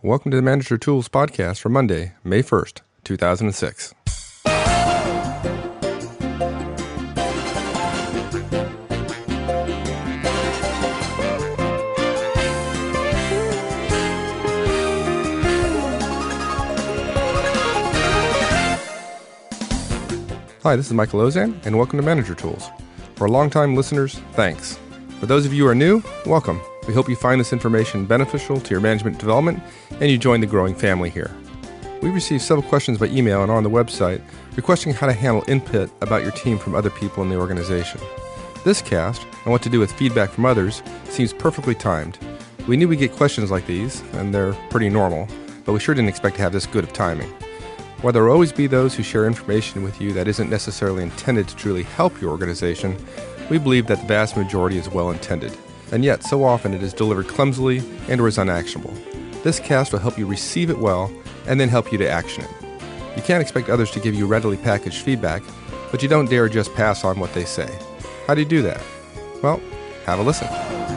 Welcome to the Manager Tools podcast for Monday, May 1st, 2006. Hi, this is Michael Ozan, and welcome to Manager Tools. For longtime listeners, thanks. For those of you who are new, welcome. We hope you find this information beneficial to your management development, and you join the growing family here. We received several questions by email and on the website requesting how to handle input about your team from other people in the organization. This cast, and what to do with feedback from others, seems perfectly timed. We knew we'd get questions like these, and they're pretty normal, but we sure didn't expect to have this good of timing. While there will always be those who share information with you that isn't necessarily intended to truly help your organization, we believe that the vast majority is well intended, and yet so often it is delivered clumsily and or is unactionable. This cast will help you receive it well and then help you to action it. You can't expect others to give you readily packaged feedback, but you don't dare just pass on what they say. How do you do that? Well, have a listen.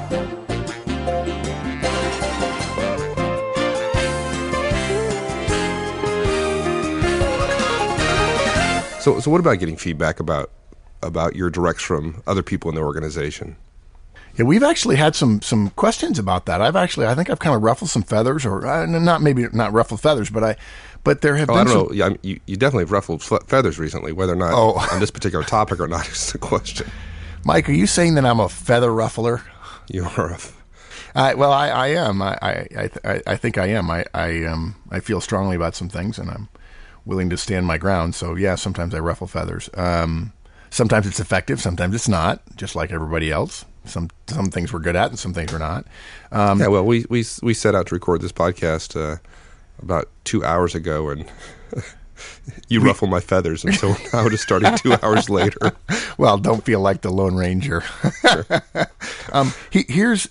So what about getting feedback about your directs from other people in the organization? Yeah, we've actually had some questions about that. I think I've kind of ruffled some feathers, or not ruffled feathers, but there have been. I don't know. Yeah, you definitely have ruffled feathers recently. Whether or not on this particular topic or not is the question. Mike, are you saying that I'm a feather ruffler? You are. Well, I am. I think I am. I feel strongly about some things, and I'm willing to stand my ground. So yeah, sometimes I ruffle feathers. Sometimes it's effective, sometimes it's not, just like everybody else. Some things we're good at and some things we're not. Well, we set out to record this podcast about 2 hours ago, and you ruffle my feathers, and so now it is starting 2 hours later. Well, don't feel like the Lone Ranger. Sure. Here's...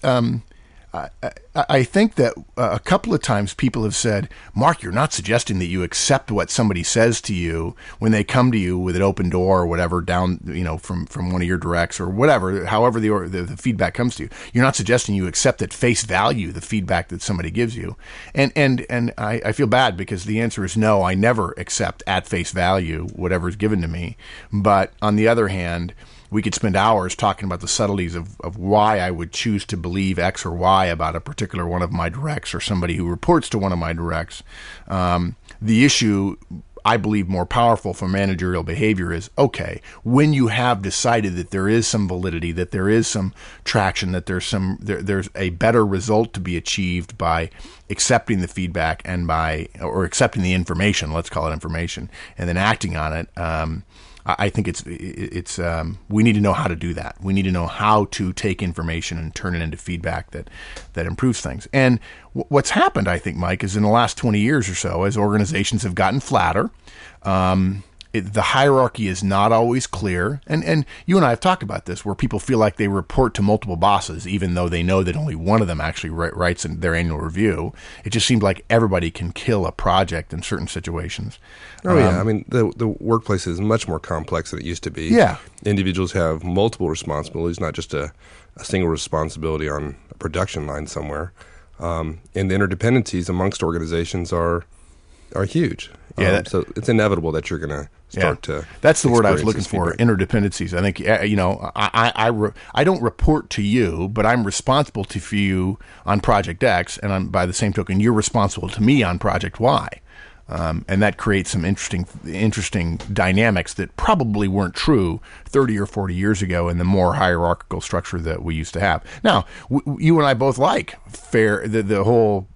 I think that a couple of times people have said, Mark, you're not suggesting that you accept what somebody says to you when they come to you with an open door or whatever down, from one of your directs or whatever, however the feedback comes to you. You're not suggesting you accept at face value the feedback that somebody gives you. And I feel bad because the answer is no, I never accept at face value whatever is given to me. But on the other hand, we could spend hours talking about the subtleties of why I would choose to believe X or Y about a particular one of my directs or somebody who reports to one of my directs. The issue, I believe, more powerful for managerial behavior is, okay, when you have decided that there is some validity, that there is some traction, that there's a better result to be achieved by accepting the feedback or accepting the information, let's call it information, and then acting on it, I think it's we need to know how to do that. We need to know how to take information and turn it into feedback that improves things. And what's happened, I think, Mike, is in the last 20 years or so, as organizations have gotten flatter, the hierarchy is not always clear. And you and I have talked about this, where people feel like they report to multiple bosses, even though they know that only one of them actually writes in their annual review. It just seems like everybody can kill a project in certain situations. Oh, yeah. I mean, the workplace is much more complex than it used to be. Yeah. Individuals have multiple responsibilities, not just a single responsibility on a production line somewhere. And the interdependencies amongst organizations are huge. Yeah, so it's inevitable that you're going to start to. That's the word I was looking for. Interdependencies. I think I don't report to you, but I'm responsible for you on Project X, and by the same token, you're responsible to me on Project Y, and that creates some interesting dynamics that probably weren't true 30 or 40 years ago in the more hierarchical structure that we used to have. Now, you and I both like the whole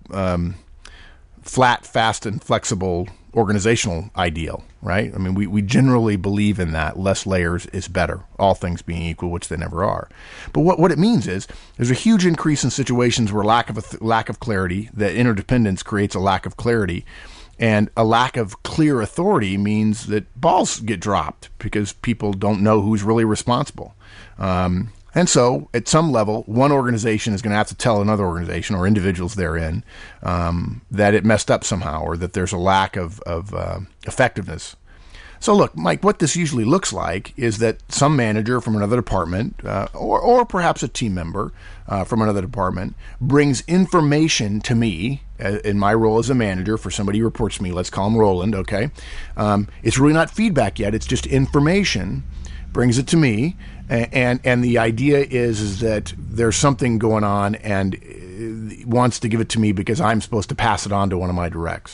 flat, fast, and flexible organizational ideal, right? I mean, we generally believe in that. Less layers is better, all things being equal, which they never are. But what it means is there's a huge increase in situations where lack of clarity, that interdependence creates a lack of clarity, and a lack of clear authority means that balls get dropped because people don't know who's really responsible. And so, at some level, one organization is going to have to tell another organization or individuals therein that it messed up somehow, or that there's a lack of effectiveness. So look, Mike, what this usually looks like is that some manager from another department, or perhaps a team member from another department, brings information to me in my role as a manager for somebody who reports to me. Let's call him Roland, okay? It's really not feedback yet. It's just information, brings it to me, and the idea is that there's something going on and wants to give it to me because I'm supposed to pass it on to one of my directs.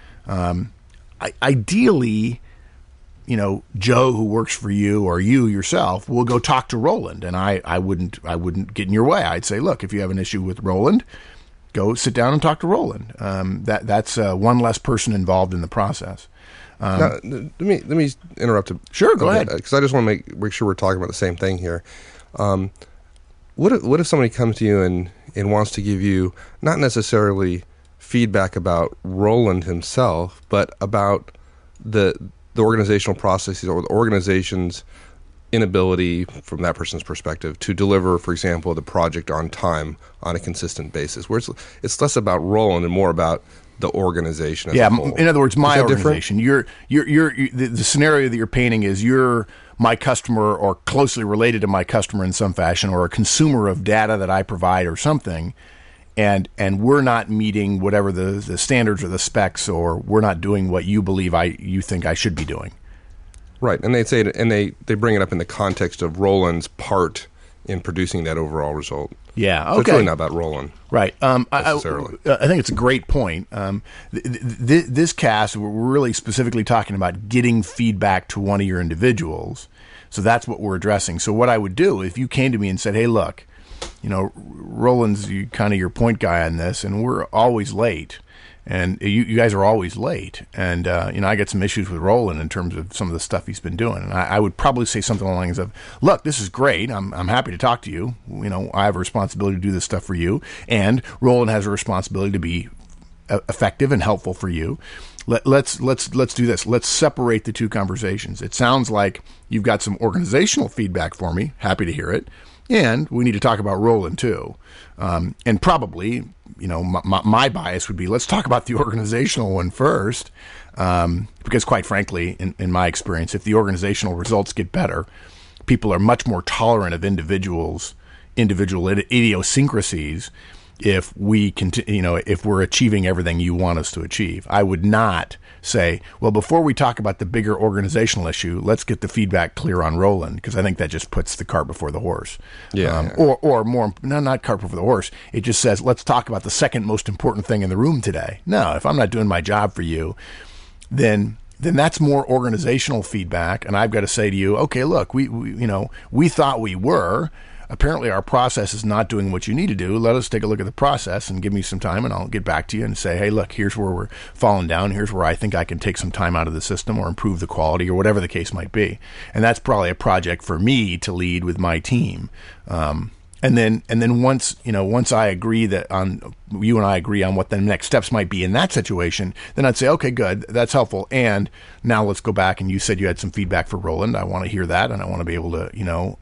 Ideally, Joe, who works for you, or you yourself, will go talk to Roland, and I wouldn't get in your way. I'd say, look, if you have an issue with Roland, go sit down and talk to Roland. That's one less person involved in the process. Now, let me interrupt. Sure, go ahead. Because I just want to make sure we're talking about the same thing here. What if somebody comes to you and wants to give you not necessarily feedback about Roland himself, but about the organizational processes or the organization's inability, from that person's perspective, to deliver, for example, the project on time on a consistent basis, where it's less about Roland and more about the organization as a whole. In other words, my organization. The scenario that you're painting is you're my customer or closely related to my customer in some fashion, or a consumer of data that I provide or something, and we're not meeting whatever the standards or the specs, or we're not doing what you believe you think I should be doing. Right, and they say it, and they bring it up in the context of Roland's part in producing that overall result. Yeah, okay. So it's really not about Roland. Right. Necessarily. I think it's a great point. This cast, we're really specifically talking about getting feedback to one of your individuals. So that's what we're addressing. So what I would do, if you came to me and said, hey, look, Roland's kind of your point guy on this, and we're always late. And you guys are always late. And, I get some issues with Roland in terms of some of the stuff he's been doing. And I would probably say something along the lines of, look, this is great. I'm happy to talk to you. I have a responsibility to do this stuff for you. And Roland has a responsibility to be effective and helpful for you. Let's do this. Let's separate the two conversations. It sounds like you've got some organizational feedback for me. Happy to hear it. And we need to talk about Roland too. And probably, my bias would be, let's talk about the organizational one first. Because quite frankly, in my experience, if the organizational results get better, people are much more tolerant of individual idiosyncrasies if we if we're achieving everything you want us to achieve. I would not say, well, before we talk about the bigger organizational issue, let's get the feedback clear on Roland, because I think that just puts the cart before the horse. Yeah. Or more, not cart before the horse. It just says, let's talk about the second most important thing in the room today. No, if I'm not doing my job for you, then that's more organizational feedback, and I've got to say to you, okay, look, we thought we were. Apparently our process is not doing what you need to do. Let us take a look at the process and give me some time, and I'll get back to you and say, hey, look, here's where we're falling down. Here's where I think I can take some time out of the system or improve the quality or whatever the case might be. And that's probably a project for me to lead with my team. And then once I agree you and I agree on what the next steps might be in that situation, then I'd say, okay, good, that's helpful. And now let's go back, and you said you had some feedback for Roland. I want to hear that, and I want to be able to,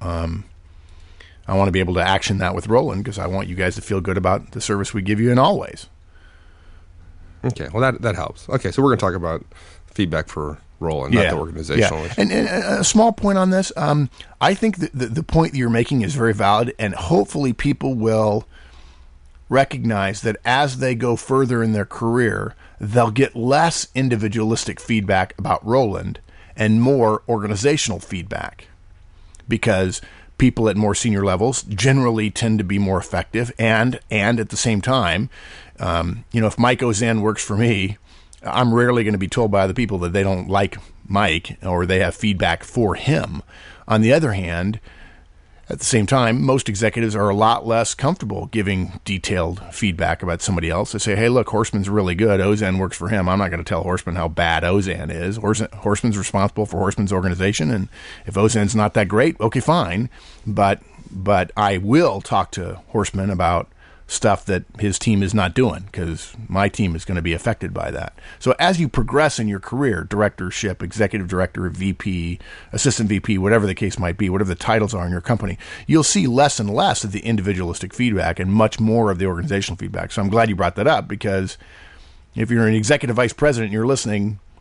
I want to be able to action that with Roland, because I want you guys to feel good about the service we give you in all ways. Okay, well, that helps. Okay, so we're going to talk about feedback for Roland, not the organizational issue. And a small point on this, I think that the point that you're making is very valid, and hopefully people will recognize that as they go further in their career, they'll get less individualistic feedback about Roland and more organizational feedback, because people at more senior levels generally tend to be more effective, and at the same time, if Mike Ozan works for me, I'm rarely going to be told by other people that they don't like Mike or they have feedback for him. On the other hand, at the same time, most executives are a lot less comfortable giving detailed feedback about somebody else. They say, hey, look, Horstman's really good. Ozan works for him. I'm not going to tell Horstman how bad Ozan is. Horstman's responsible for Horstman's organization, and if Ozan's not that great, okay, fine. But I will talk to Horstman about stuff that his team is not doing, because my team is going to be affected by that. So as you progress in your career, directorship, executive director, VP, assistant VP, whatever the case might be, whatever the titles are in your company, you'll see less and less of the individualistic feedback and much more of the organizational feedback. So I'm glad you brought that up, because if you're an executive vice president and you're listening,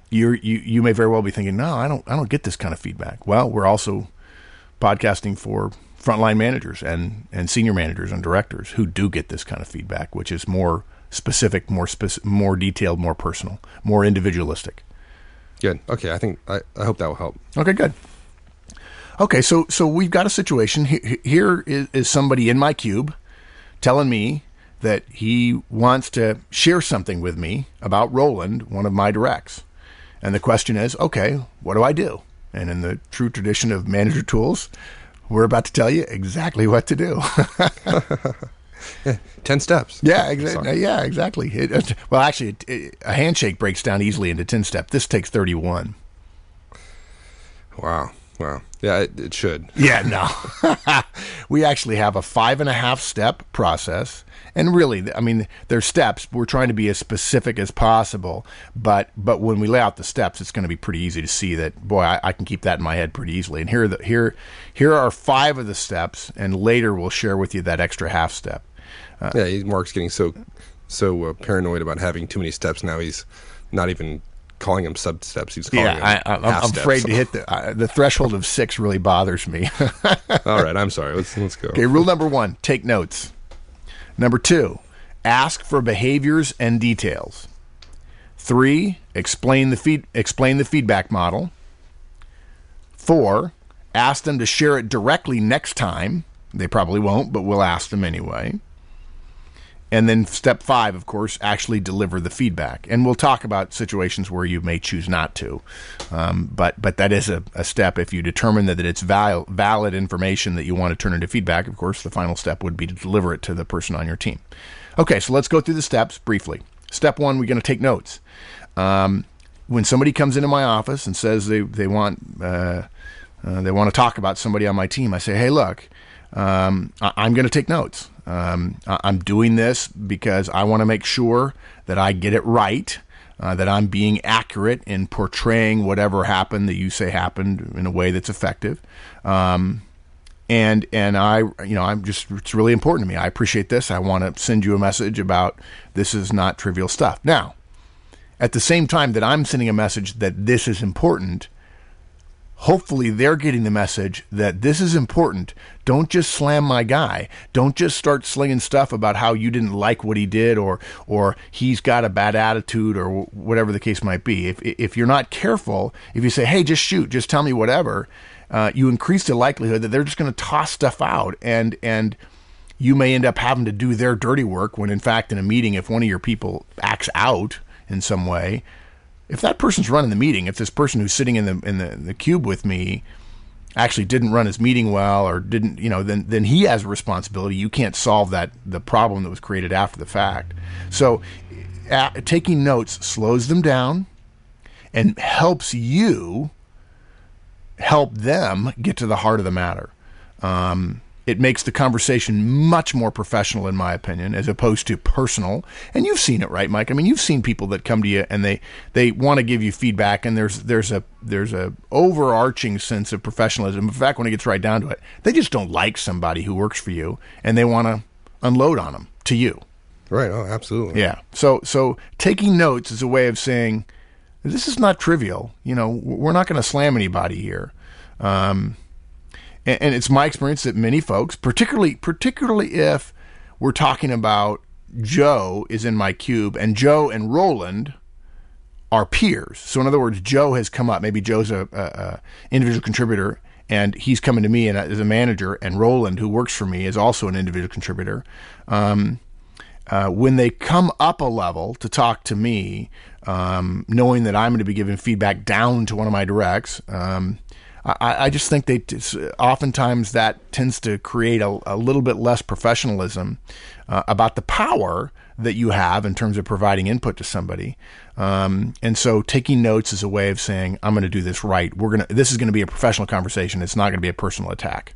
you may very well be thinking, no, I don't get this kind of feedback. Well, we're also podcasting for frontline managers and senior managers and directors who do get this kind of feedback, which is more specific, more detailed, more personal, more individualistic. Good. Okay. I hope that will help. Okay, good. Okay, so we've got a situation. Here is somebody in my cube telling me that he wants to share something with me about Roland, one of my directs. And the question is, okay, what do I do? And in the true tradition of Manager Tools, we're about to tell you exactly what to do. 10 steps. Yeah, exactly. Yeah, exactly. Well, actually, a handshake breaks down easily into 10 steps. This takes 31. Wow. Yeah, it should. Yeah, no. We actually have a 5.5 step process. And really, I mean, there's steps. We're trying to be as specific as possible. But when we lay out the steps, it's going to be pretty easy to see that, boy, I can keep that in my head pretty easily. And here are 5 of the steps. And later we'll share with you that extra half step. Mark's getting so paranoid about having too many steps now. He's not even calling them sub-steps. He's calling them I'm afraid to hit the threshold of 6 really bothers me. All right, I'm sorry. Let's go. Okay, rule number 1, take notes. Number 2, ask for behaviors and details. 3, explain the feedback model. 4, ask them to share it directly next time. They probably won't, but we'll ask them anyway. And then step 5, of course, actually deliver the feedback. And we'll talk about situations where you may choose not to. But that is a step. If you determine that it's valid information that you want to turn into feedback, of course, the final step would be to deliver it to the person on your team. Okay, so let's go through the steps briefly. Step 1, we're going to take notes. When somebody comes into my office and says they want to talk about somebody on my team, I say, hey, look, I'm going to take notes. I'm doing this because I want to make sure that I get it right, that I'm being accurate in portraying whatever happened that you say happened in a way that's effective. And I'm just, it's really important to me. I appreciate this. I want to send you a message about this is not trivial stuff. Now, at the same time that I'm sending a message that this is important, hopefully they're getting the message that this is important. Don't just slam my guy. Don't just start slinging stuff about how you didn't like what he did or he's got a bad attitude or whatever the case might be. If you're not careful, if you say, hey, just shoot, just tell me whatever, you increase the likelihood that they're just going to toss stuff out and you may end up having to do their dirty work when in fact in a meeting, if one of your people acts out in some way, if that person's running the meeting, if this person who's sitting in the cube with me actually didn't run his meeting well or didn't, then he has a responsibility. You can't solve the problem that was created after the fact. So taking notes slows them down and helps you help them get to the heart of the matter. It makes the conversation much more professional, in my opinion, as opposed to personal. And you've seen it, right, Mike? I mean, you've seen people that come to you and they want to give you feedback, and there's a overarching sense of professionalism. In fact, when it gets right down to it, they just don't like somebody who works for you, and they want to unload on them to you. Right. Oh, absolutely. Yeah. So taking notes is a way of saying, this is not trivial. We're not going to slam anybody here. And it's my experience that many folks, particularly if we're talking about Joe is in my cube and Joe and Roland are peers. So in other words, Joe has come up. Maybe Joe's a individual contributor and he's coming to me as a manager, and Roland, who works for me, is also an individual contributor. When they come up a level to talk to me, knowing that I'm going to be giving feedback down to one of my directs, I just think oftentimes that tends to create a little bit less professionalism about the power that you have in terms of providing input to somebody. And so taking notes is a way of saying, I'm going to do this right. This is going to be a professional conversation. It's not going to be a personal attack.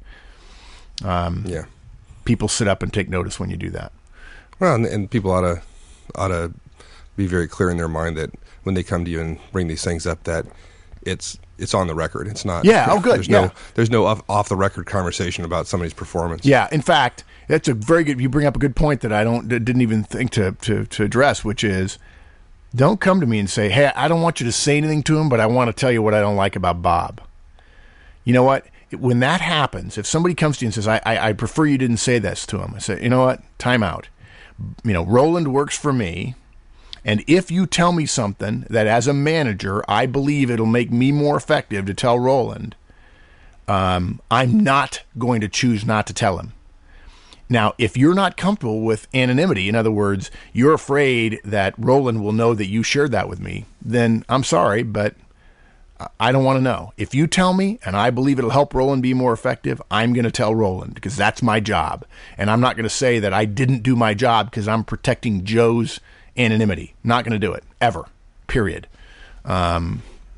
People sit up and take notice when you do that. Well, and people ought to be very clear in their mind that when they come to you and bring these things up, that it's on the record. It's not. Yeah. Oh, good. There's no off the record conversation about somebody's performance. Yeah. In fact, that's a very good. You bring up a good point that I didn't even think to address, which is Don't come to me and say, hey, I don't want you to say anything to him, but I want to tell you what I don't like about Bob. You know what? When that happens, if somebody comes to you and says, I prefer you didn't say this to him, I say, you know what? Time out. Roland works for me, and if you tell me something that as a manager, I believe it'll make me more effective to tell Roland, I'm not going to choose not to tell him. Now, if you're not comfortable with anonymity, in other words, you're afraid that Roland will know that you shared that with me, then I'm sorry, but I don't want to know. If you tell me and I believe it'll help Roland be more effective, I'm going to tell Roland because that's my job. And I'm not going to say that I didn't do my job because I'm protecting Joe's anonymity. Not going to do it, ever, period. So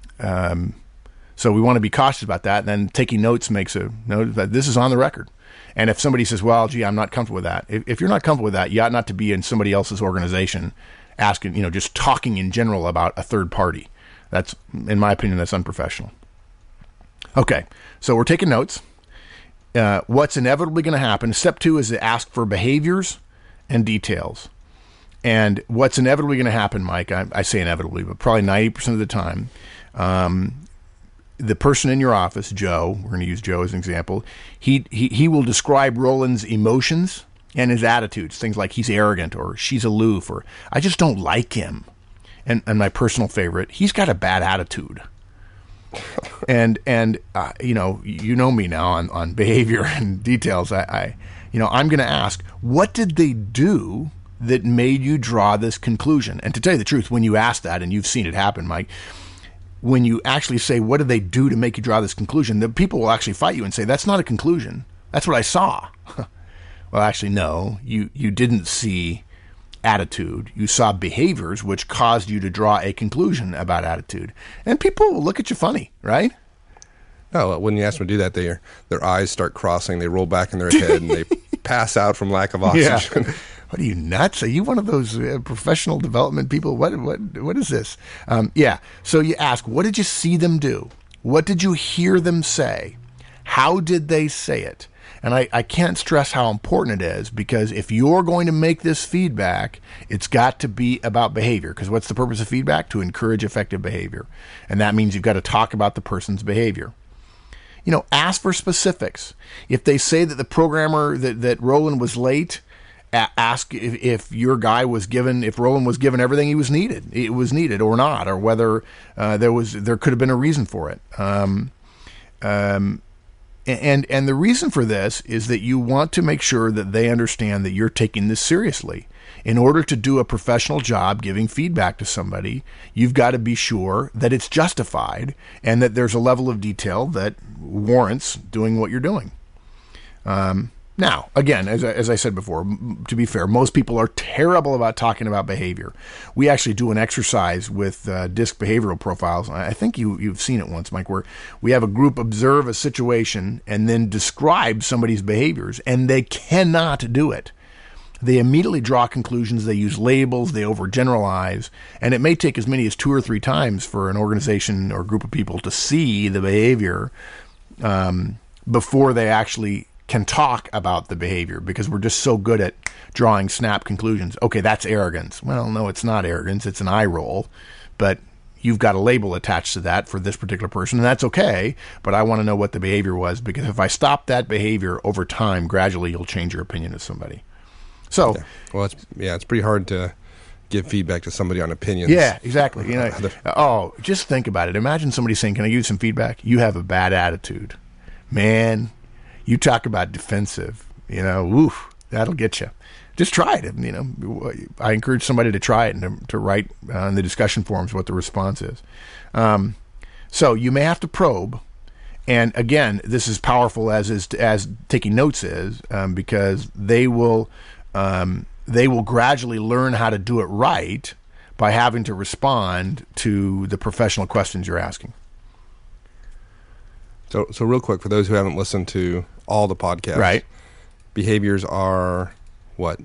we want to be cautious about that. And then taking notes makes a note that this is on the record. And if somebody says, well, gee, I'm not comfortable with that. If you're not comfortable with that, you ought not to be in somebody else's organization asking, just talking in general about a third party. That's, in my opinion, that's unprofessional. Okay, so we're taking notes. What's inevitably going to happen, step 2 is to ask for behaviors and details. And what's inevitably going to happen, Mike, I say inevitably, but probably 90% of the time, the person in your office, Joe, we're going to use Joe as an example, he will describe Roland's emotions and his attitudes, things like he's arrogant or she's aloof or I just don't like him. And my personal favorite, he's got a bad attitude. and you know me now on behavior and details. I'm going to ask, what did they do that made you draw this conclusion? And to tell you the truth, when you ask that, and you've seen it happen, Mike, when you actually say, what did they do to make you draw this conclusion, the people will actually fight you and say, that's not a conclusion. That's what I saw. Well, actually, no, you didn't see attitude. You saw behaviors which caused you to draw a conclusion about attitude. And people will look at you funny, right? No, when you ask them to do that, their eyes start crossing, they roll back in their head, and they pass out from lack of oxygen. Yeah. What are you, nuts? Are you one of those professional development people? What is this? So you ask, what did you see them do? What did you hear them say? How did they say it? And I can't stress how important it is, because if you're going to make this feedback, it's got to be about behavior. Because what's the purpose of feedback? To encourage effective behavior. And that means you've got to talk about the person's behavior. Ask for specifics. If they say that the programmer, that Roland was late, ask if your guy was given, if Roland was given everything it was needed or not, or whether there could have been a reason for it. And the reason for this is that you want to make sure that they understand that you're taking this seriously. In order to do a professional job giving feedback to somebody, you've got to be sure that it's justified and that there's a level of detail that warrants doing what you're doing. Now, again, as I said before, to be fair, most people are terrible about talking about behavior. We actually do an exercise with DISC behavioral profiles. I think you've seen it once, Mike, where we have a group observe a situation and then describe somebody's behaviors, and they cannot do it. They immediately draw conclusions, they use labels, they overgeneralize, and it may take as many as 2 or 3 times for an organization or group of people to see the behavior before they actually can talk about the behavior, because we're just so good at drawing snap conclusions. Okay, that's arrogance. Well, no, it's not arrogance. It's an eye roll. But you've got a label attached to that for this particular person, and that's okay. But I want to know what the behavior was, because if I stop that behavior over time, gradually you'll change your opinion of somebody. So, it's pretty hard to give feedback to somebody on opinions. Yeah, exactly. Just think about it. Imagine somebody saying, "Can I give you some feedback? You have a bad attitude, man." You talk about defensive, that'll get you. Just try it. I encourage somebody to try it and to write on the discussion forums what the response is. So you may have to probe. And again, this is powerful as taking notes is, because they will gradually learn how to do it right by having to respond to the professional questions you're asking. So real quick, for those who haven't listened to all the podcasts, right? Behaviors are what?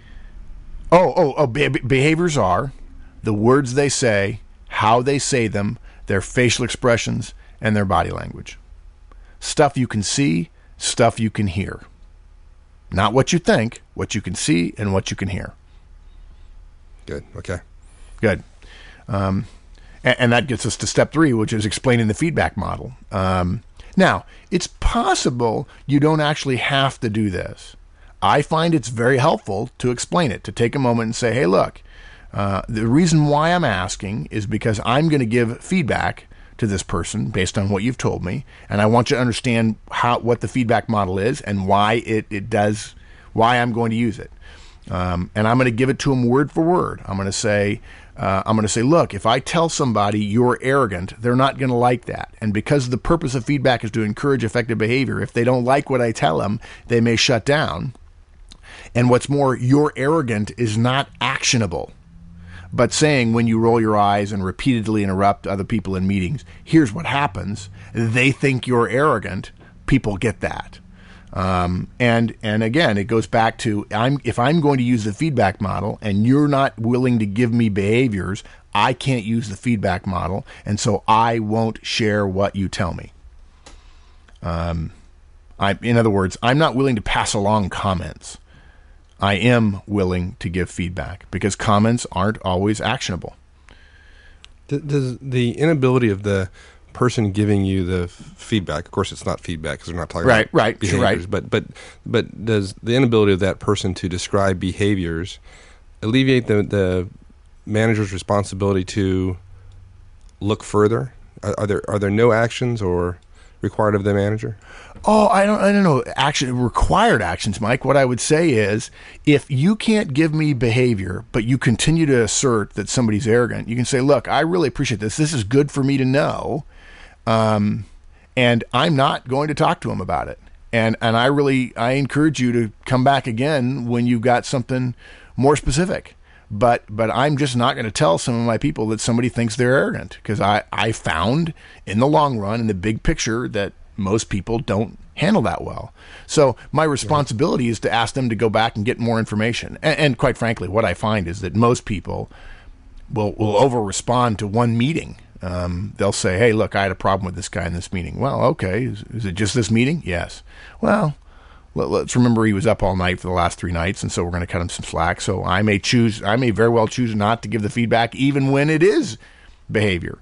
Behaviors are the words they say, how they say them, their facial expressions, and their body language. Stuff you can see, stuff you can hear. Not what you think, what you can see and what you can hear. Good. Okay. Good. And that gets us to step 3, which is explaining the feedback model. Now, it's possible you don't actually have to do this. I find it's very helpful to explain it, to take a moment and say, hey, look, the reason why I'm asking is because I'm going to give feedback to this person based on what you've told me, and I want you to understand what the feedback model is and why it does, why I'm going to use it. And I'm going to give it to them word for word. I'm going to say, look, if I tell somebody you're arrogant, they're not going to like that. And because the purpose of feedback is to encourage effective behavior, if they don't like what I tell them, they may shut down. And what's more, you're arrogant is not actionable. But saying when you roll your eyes and repeatedly interrupt other people in meetings, here's what happens. They think you're arrogant. People get that. And again, it goes back to if I'm going to use the feedback model and you're not willing to give me behaviors, I can't use the feedback model, and so I won't share what you tell me. In other words, I'm not willing to pass along comments. I am willing to give feedback because comments aren't always actionable. Does the inability of the person giving you the feedback, of course it's not feedback because we're not talking about behaviors, but does the inability of that person to describe behaviors alleviate the manager's responsibility to look further? Are there no actions or required of the manager? Oh, I don't know. Required actions, Mike. What I would say is, if you can't give me behavior, but you continue to assert that somebody's arrogant, you can say, look, I really appreciate this. This is good for me to know. And I'm not going to talk to him about it. And I encourage you to come back again when you've got something more specific. But I'm just not going to tell some of my people that somebody thinks they're arrogant, because I found in the long run, in the big picture, that most people don't handle that well. So my responsibility is to ask them to go back and get more information. And quite frankly, what I find is that most people will over-respond to one meeting. They'll say, hey, look, I had a problem with this guy in this meeting. Well, okay, is it just this meeting? Yes. Well, let's remember he was up all night for the last 3 nights, and so we're going to cut him some slack. So I may very well choose not to give the feedback, even when it is behavior.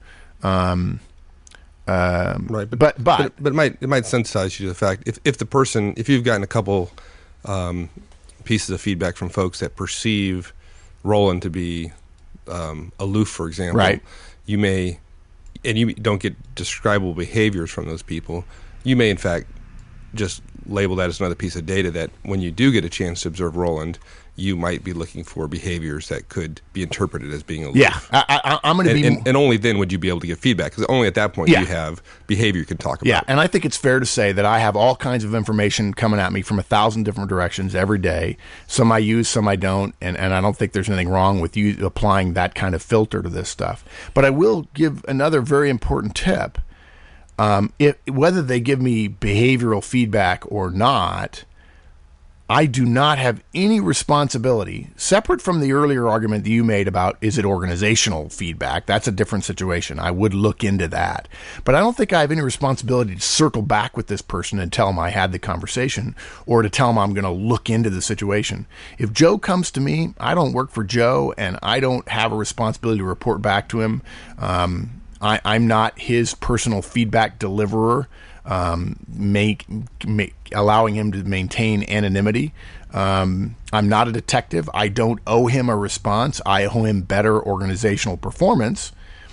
Right, but it might sensitize you to the fact if you've gotten a couple pieces of feedback from folks that perceive Roland to be aloof, for example, right. You may, and you don't get describable behaviors from those people, you may in fact just label that as another piece of data that when you do get a chance to observe Roland, you might be looking for behaviors that could be interpreted as being aloof. Yeah, I'm going to be... And only then would you be able to give feedback, because only at that point you have behavior you can talk about. Yeah, and I think it's fair to say that I have all kinds of information coming at me from 1,000 different directions every day. Some I use, some I don't, and I don't think there's anything wrong with you applying that kind of filter to this stuff. But I will give another very important tip. Whether they give me behavioral feedback or not, I do not have any responsibility, separate from the earlier argument that you made about is it organizational feedback. That's a different situation. I would look into that. But I don't think I have any responsibility to circle back with this person and tell them I had the conversation, or to tell them I'm going to look into the situation. If Joe comes to me, I don't work for Joe, and I don't have a responsibility to report back to him. I'm not his personal feedback deliverer, allowing him to maintain anonymity. I'm not a detective. I don't owe him a response. I owe him better organizational performance.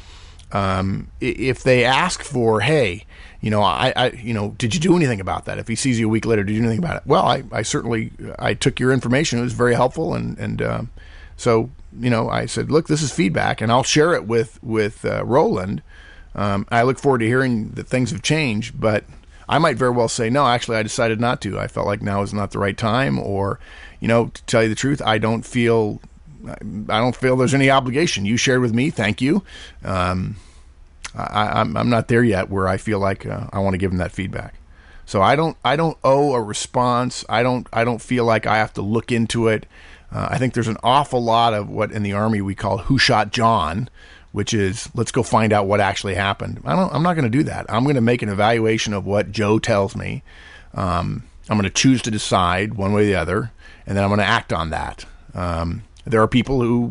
If they ask for, hey, did you do anything about that? If he sees you a week later, did you do anything about it? Well, I certainly took your information. It was very helpful, and so I said, look, this is feedback, and I'll share it with Roland. I look forward to hearing that things have changed, but I might very well say, no, actually, I decided not to. I felt like now is not the right time, or, to tell you the truth, I don't feel there's any obligation. You shared with me, thank you. I'm not there yet where I feel like I want to give them that feedback. So I don't owe a response. I don't feel like I have to look into it. I think there's an awful lot of what in the Army we call "Who Shot John," which is, let's go find out what actually happened. I'm not going to do that. I'm going to make an evaluation of what Joe tells me. I'm going to choose to decide one way or the other, and then I'm going to act on that. There are people who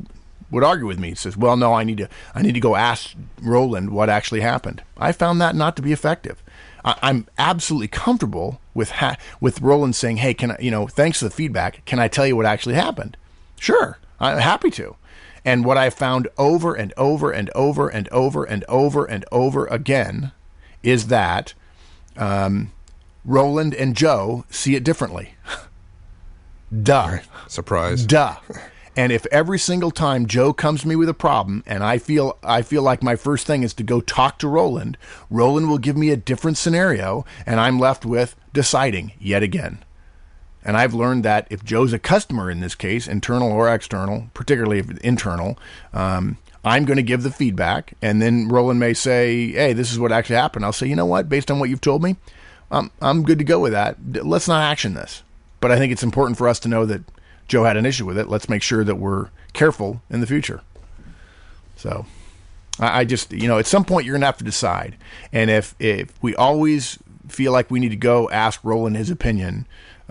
would argue with me. He says, well, no, I need to go ask Roland what actually happened. I found that not to be effective. I'm absolutely comfortable with Roland saying, hey, can I, thanks for the feedback. Can I tell you what actually happened? Sure. I'm happy to. And what I found over and over and over and over and over and over again is that Roland and Joe see it differently. Duh. Surprise. Duh. And if every single time Joe comes to me with a problem and I feel like my first thing is to go talk to Roland will give me a different scenario, and I'm left with deciding yet again. And I've learned that if Joe's a customer in this case, internal or external, particularly if internal, I'm going to give the feedback, and then Roland may say, hey, this is what actually happened. I'll say, you know what, based on what you've told me, I'm good to go with that. Let's not action this. But I think it's important for us to know that Joe had an issue with it. Let's make sure that we're careful in the future. So I just, at some point you're going to have to decide. And if we always feel like we need to go ask Roland his opinion,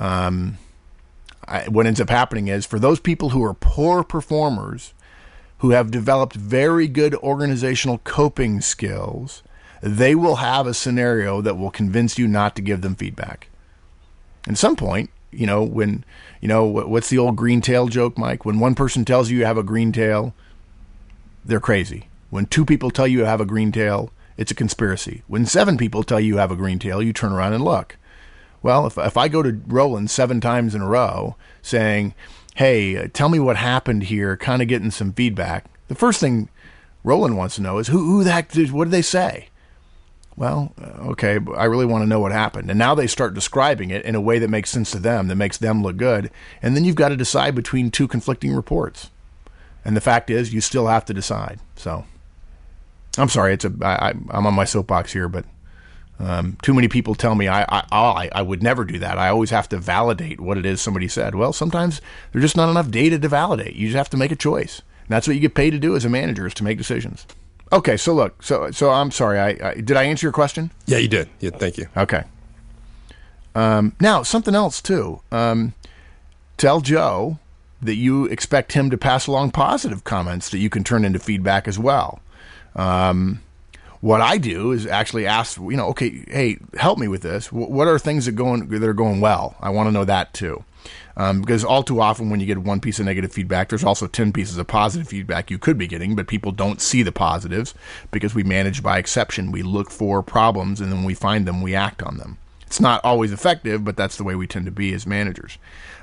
what ends up happening is, for those people who are poor performers, who have developed very good organizational coping skills, they will have a scenario that will convince you not to give them feedback. At some point, what's the old green tail joke, Mike? When one person tells you have a green tail, they're crazy. When 2 people tell you have a green tail, it's a conspiracy. When 7 people tell you have a green tail, you turn around and look. Well, if I go to Roland 7 times in a row saying, hey, tell me what happened here, kind of getting some feedback, the first thing Roland wants to know is, who the heck what did they say? Well, okay, I really want to know what happened. And now they start describing it in a way that makes sense to them, that makes them look good. And then you've got to decide between 2 conflicting reports. And the fact is, you still have to decide. So, I'm sorry, I'm on my soapbox here, but too many people tell me I would never do that. I always have to validate what it is somebody said. Well, sometimes there's just not enough data to validate. You just have to make a choice. And that's what you get paid to do as a manager, is to make decisions. Okay, so look, so I'm sorry. Did I answer your question? Yeah, you did. Yeah, thank you. Okay. Now, something else, too. Tell Joe that you expect him to pass along positive comments that you can turn into feedback as well. What I do is actually ask, okay, hey, help me with this. What are things that are going well? I want to know that, too. Because all too often when you get 1 piece of negative feedback, there's also 10 pieces of positive feedback you could be getting, but people don't see the positives because we manage by exception. We look for problems, and then when we find them, we act on them. It's not always effective, but that's the way we tend to be as managers.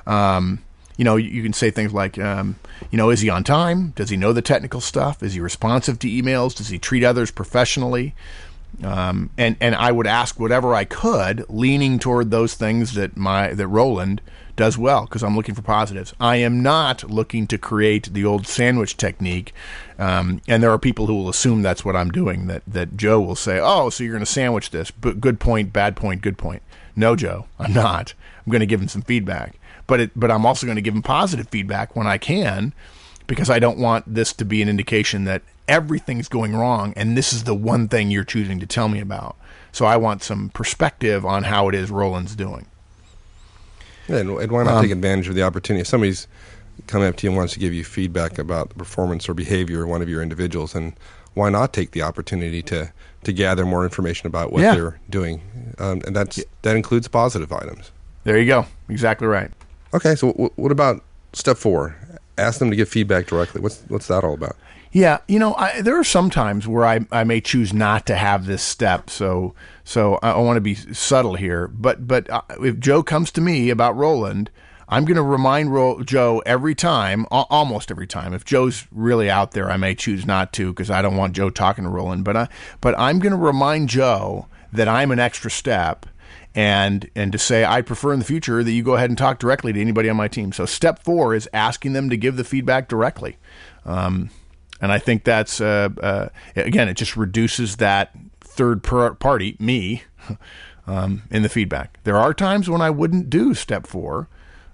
You can say things like, is he on time? Does he know the technical stuff? Is he responsive to emails? Does he treat others professionally? And I would ask whatever I could, leaning toward those things that Roland does well, because I'm looking for positives. I am not looking to create the old sandwich technique, and there are people who will assume that's what I'm doing, that Joe will say, oh, so you're going to sandwich this, but good point, bad point, good point. No, Joe, I'm not. I'm going to give him some feedback. But I'm also going to give him positive feedback when I can, because I don't want this to be an indication that everything's going wrong and this is the one thing you're choosing to tell me about. So I want some perspective on how it is Roland's doing. Yeah, and why not take advantage of the opportunity? If somebody's coming up to you and wants to give you feedback about the performance or behavior of one of your individuals, and why not take the opportunity to gather more information about what they're doing? And that includes positive items. There you go. Exactly right. Okay, so what about step 4? Ask them to give feedback directly. What's that all about? Yeah, there are some times where I may choose not to have this step, so I want to be subtle here. But if Joe comes to me about Roland, I'm going to remind Joe every time, almost every time. If Joe's really out there, I may choose not to because I don't want Joe talking to Roland. But I'm going to remind Joe that I'm an extra step, and to say I prefer in the future that you go ahead and talk directly to anybody on my team. So step 4 is asking them to give the feedback directly. And I think that's, again, it just reduces that third party, me, in the feedback. There are times when I wouldn't do step 4,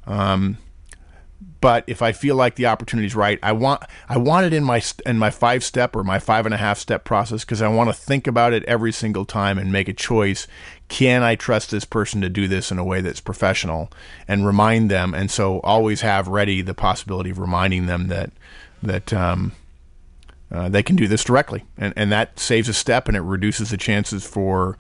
but if I feel like the opportunity is right, I want it in my 5-step or my 5.5-step process, because I want to think about it every single time and make a choice. Can I trust this person to do this in a way that's professional, and remind them? And so always have ready the possibility of reminding them that that they can do this directly, and that saves a step and it reduces the chances for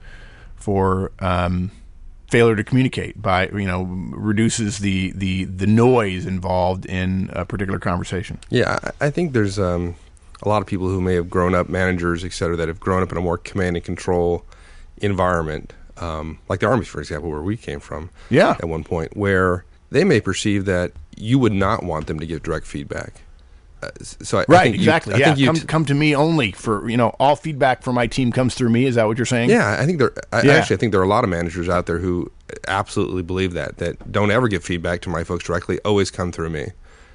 failure to communicate by reduces the noise involved in a particular conversation. Yeah, I think there's a lot of people who may have grown up, managers, et cetera, that have grown up in a more command and control environment, like the Army, for example, where we came from. Yeah. At one point, where they may perceive that you would not want them to give direct feedback. So I think exactly. I think come to me only for all feedback from my team comes through me. Is that what you're saying? Yeah, I think I think there are a lot of managers out there who absolutely believe that don't ever give feedback to my folks directly, always come through me.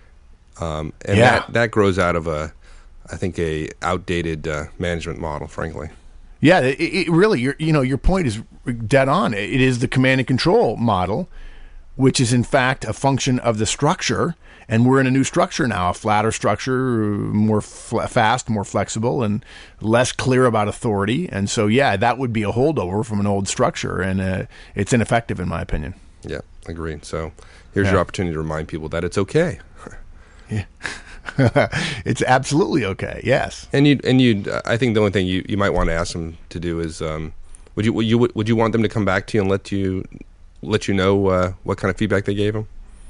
That grows out of a outdated management model, frankly. Yeah, it really your point is dead on. It is the command and control model, which is in fact a function of the structure. And we're in a new structure now, a flatter structure, more fast, more flexible, and less clear about authority. And so, that would be a holdover from an old structure, and it's ineffective, in my opinion. Yeah, agreed. So here's your opportunity to remind people that it's okay. Yeah. It's absolutely okay, yes. And I think the only thing you might want to ask them to do is, would you want them to come back to you and let you know what kind of feedback they gave them?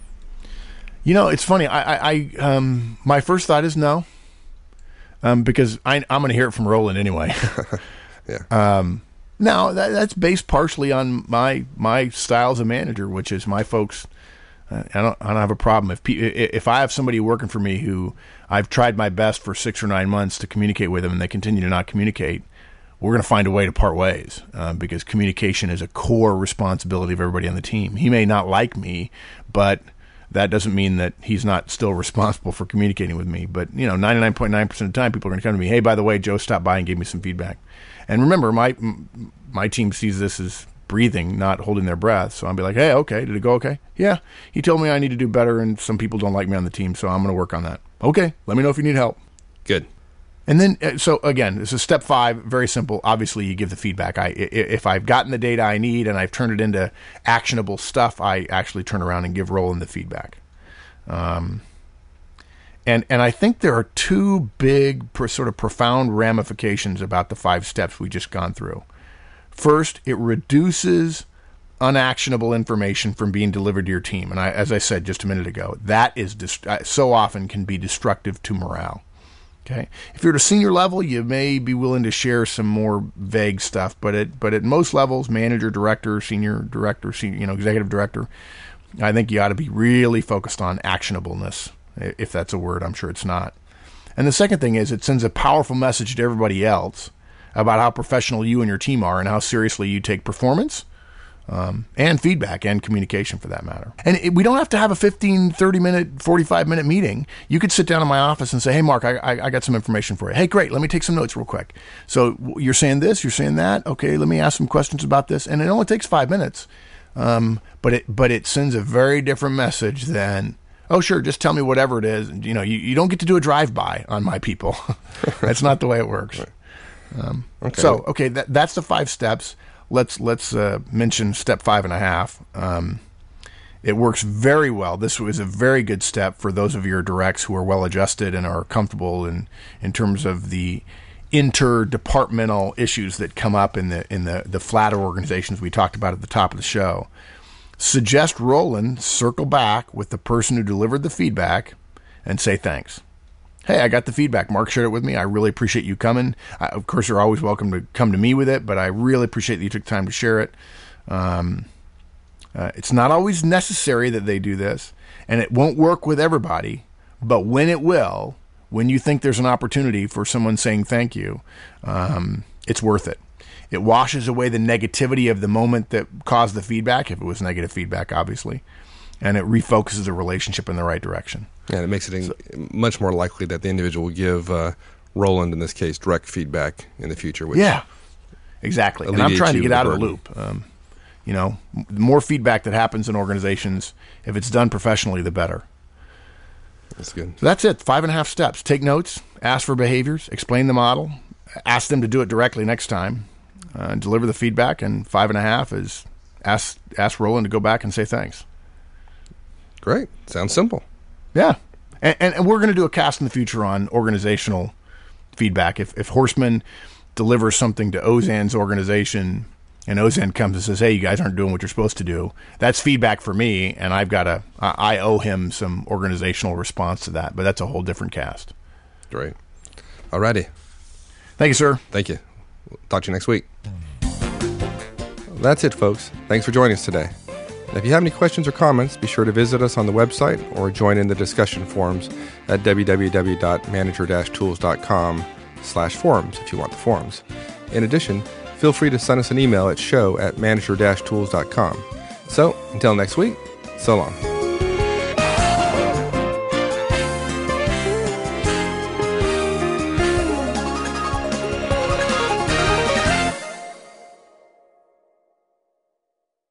It's funny. I my first thought is no, because I'm going to hear it from Roland anyway. Yeah. Now that's based partially on my style as a manager, which is my folks. I don't have a problem if I have somebody working for me who I've tried my best for 6 or 9 months to communicate with them and they continue to not communicate. We're going to find a way to part ways because communication is a core responsibility of everybody on the team. He may not like me, but that doesn't mean that he's not still responsible for communicating with me. But, 99.9% of the time, people are going to come to me, hey, by the way, Joe stopped by and gave me some feedback. And remember, my team sees this as breathing, not holding their breath. So I'll be like, hey, okay, did it go okay? Yeah, he told me I need to do better, and some people don't like me on the team, so I'm going to work on that. Okay, let me know if you need help. Good. And then, so again, this is step 5, very simple. Obviously, you give the feedback. If I've gotten the data I need and I've turned it into actionable stuff, I actually turn around and give Roland the feedback. And I think there are 2 big, sort of profound ramifications about the 5 steps we just gone through. First, it reduces unactionable information from being delivered to your team. And as I said just a minute ago, that is so often can be destructive to morale. Okay. If you're at a senior level, you may be willing to share some more vague stuff, but at most levels, manager, director, senior director, executive director, I think you ought to be really focused on actionableness, if that's a word. I'm sure it's not. And the second thing is it sends a powerful message to everybody else about how professional you and your team are and how seriously you take performance and feedback and communication for that matter. And we don't have to have a 15, 30-minute, 45-minute meeting. You could sit down in my office and say, hey, Mark, I got some information for you. Hey, great, let me take some notes real quick. So you're saying this, you're saying that. Okay, let me ask some questions about this. And it only takes 5 minutes. But it sends a very different message than, oh, sure, just tell me whatever it is. You don't get to do a drive-by on my people. That's not the way it works. Okay. That's the 5 steps. Let's mention step 5.5. It works very well. This was a very good step for those of your directs who are well adjusted and are comfortable in terms of the interdepartmental issues that come up in the flatter organizations we talked about at the top of the show. Suggest Roland circle back with the person who delivered the feedback and say thanks. Hey, I got the feedback. Mark shared it with me. I really appreciate you coming. Of course, you're always welcome to come to me with it, but I really appreciate that you took time to share it. It's not always necessary that they do this, and it won't work with everybody, but when it will, when you think there's an opportunity for someone saying thank you, it's worth it. It washes away the negativity of the moment that caused the feedback, if it was negative feedback, obviously, and it refocuses the relationship in the right direction. Yeah, it makes it much more likely that the individual will give Roland, in this case, direct feedback in the future. Which exactly. And I'm trying to get out of the loop. The more feedback that happens in organizations, if it's done professionally, the better. That's good. So that's it. 5.5 steps. Take notes, ask for behaviors, explain the model, ask them to do it directly next time, deliver the feedback, and 5.5 is ask Roland to go back and say thanks. Great. Sounds simple. Yeah. And we're going to do a cast in the future on organizational feedback. If Horstman delivers something to Ozan's organization and Ozan comes and says, hey, you guys aren't doing what you're supposed to do, that's feedback for me, and I owe him some organizational response to that. But that's a whole different cast. Great. Alrighty. Thank you, sir. Thank you. We'll talk to you next week. That's it, folks. Thanks for joining us today. And if you have any questions or comments, be sure to visit us on the website or join in the discussion forums at www.manager-tools.com/forums if you want the forums. In addition, feel free to send us an email at show@manager-tools.com. So, until next week, so long.